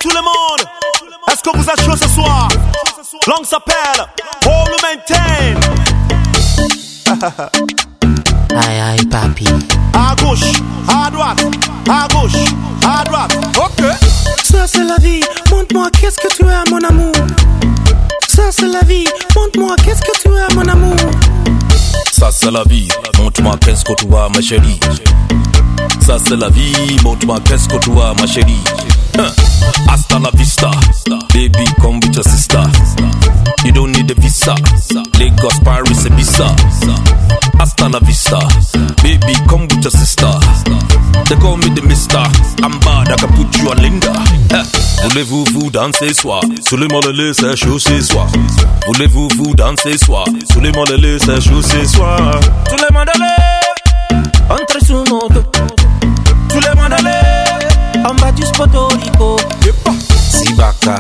tout le monde, est-ce que vous êtes chaud ce soir? L'angle s'appelle All We Maintain. Aïe aïe papi. À gauche, à droite, à gauche, à droite. Ok. Ça c'est la vie, montre-moi qu'est-ce que tu as mon amour. Ça c'est la vie, montre-moi qu'est-ce que tu as mon amour. Ça c'est la vie, montre-moi qu'est-ce que tu as ma chérie. Ça c'est la vie, montre-moi qu'est-ce que tu as ma chérie. Hasta la vista, baby come with your sister. You don't need a visa, Lagos, Paris, Ibiza. Hasta la vista, baby come with your sister. They call me the mister, I'm bad, I can put you on Linda. Voulez-vous vous danser soir? Sous les mollets c'est chaud ce soir. Voulez-vous vous danser soir? Sous les mollets c'est chaud ce soir. Tous les mollets, entre sous moto. Tous les mollets, en bas du Puerto Rico. Si baka,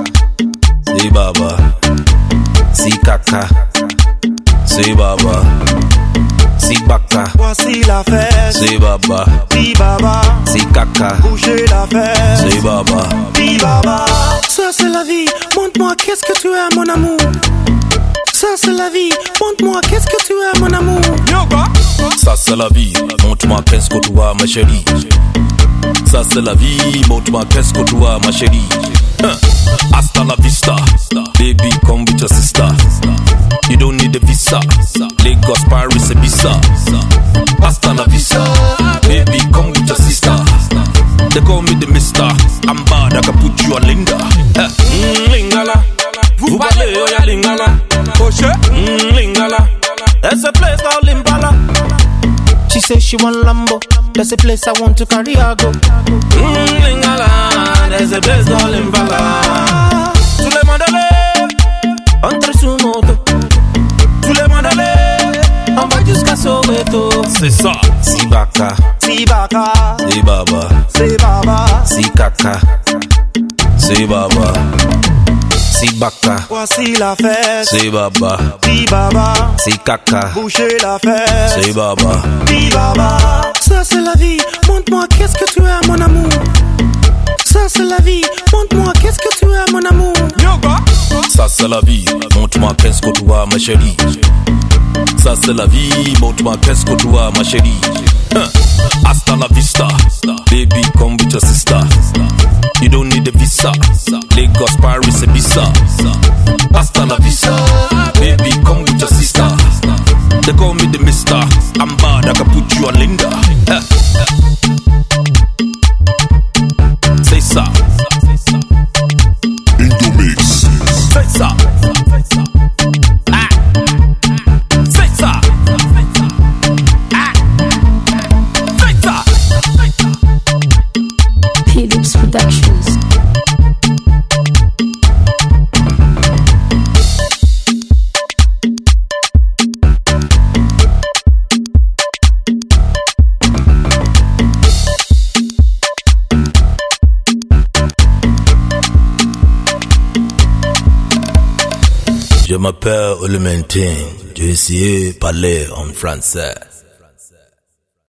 si baba, si kaka, si baba, si baka. Voici la fête. Si baba, Si baba, si kaka, bougez la fête. si baba. Si baba. Ça c'est la vie, montre-moi qu'est-ce que tu as mon amour. Ça c'est la vie, montre-moi qu'est-ce que tu as mon amour. Ça c'est la vie, montre-moi qu'est-ce que tu as ma chérie. Ça c'est la vie, montre-moi qu'est-ce que tu as ma chérie. Hasta la vista, baby come with your sister. You don't need a visa, Lagos, Paris, Ibiza. Hasta la vista, baby come with your sister. They call me the mister, I'm bad, I can put you on Linda. Lingala, vous parlez, oh ya Lingala. Lingala, there's a place called Limbala. She says she want Lambo, that's a place I want to carry her go. Lingala, there's a place called Limbala. Tous les mandalais, entre sous moto. Tous les mandalais, on va jusqu'à Soweto. C'est ça. Si baka, Si baka, si baba, si baba. si kaka, si baba, si baka, Voici la fête. si baba, Si baba, si kaka, bougez la fête. si baba. Si baba. Ça c'est la vie, montre-moi qu'est-ce que tu as mon amour. Ça c'est la vie, montre-moi qu'est-ce que tu as mon amour. Ça c'est la vie, montre-moi qu'est-ce que tu as ma chérie. Ça c'est la vie, montre-moi qu'est-ce que tu as ma chérie. Hasta la vista, baby come with your sister. You don't need a visa, Lagos, Paris, Ibiza. Hasta la vista, baby come with your sister. They call me the mister, I'm bad, I can put you on Linda. Say ça. Indomix. Say ça. Ah. Say ça. Ah. Say ça. Philips Productions. Je m'appelle All We Maintain. J'ai essayé de parler en français.